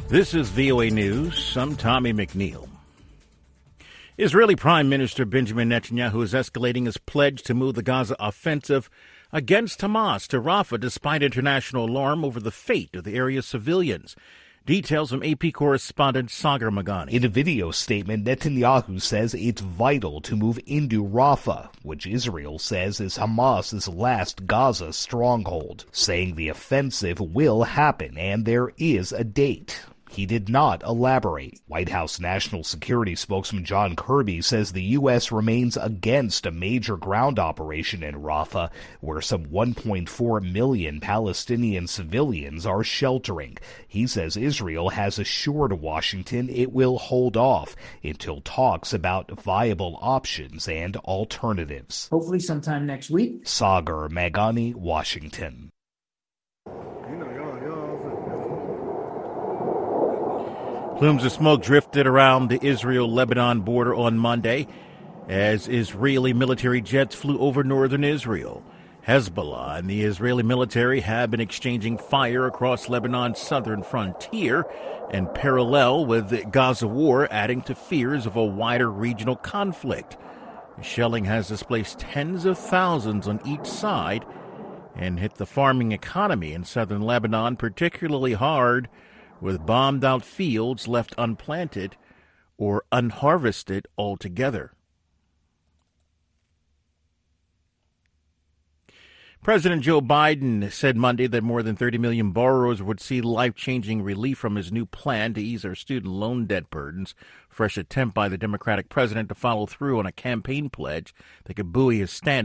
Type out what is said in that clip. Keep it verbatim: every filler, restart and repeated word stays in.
This is V O A News. I'm Tommy McNeil. Israeli Prime Minister Benjamin Netanyahu is escalating his pledge to move the Gaza offensive against Hamas to Rafah despite international alarm over the fate of the area's civilians. Details from A P correspondent Sagar Magani. In a video statement, Netanyahu says it's vital to move into Rafah, which Israel says is Hamas's last Gaza stronghold, saying the offensive will happen and there is a date. He did not elaborate. White House National Security spokesman John Kirby says the U S remains against a major ground operation in Rafah, where some one point four million Palestinian civilians are sheltering. He says Israel has assured Washington it will hold off until talks about viable options and alternatives. Hopefully sometime next week. Sagar Magani, Washington. Plumes of smoke drifted around the Israel-Lebanon border on Monday as Israeli military jets flew over northern Israel. Hezbollah and the Israeli military have been exchanging fire across Lebanon's southern frontier in parallel with the Gaza war, adding to fears of a wider regional conflict. The shelling has displaced tens of thousands on each side and hit the farming economy in southern Lebanon particularly hard, with bombed-out fields left unplanted or unharvested altogether. President Joe Biden said Monday that more than thirty million borrowers would see life-changing relief from his new plan to ease our student loan debt burdens, fresh attempt by the Democratic president to follow through on a campaign pledge that could buoy his standing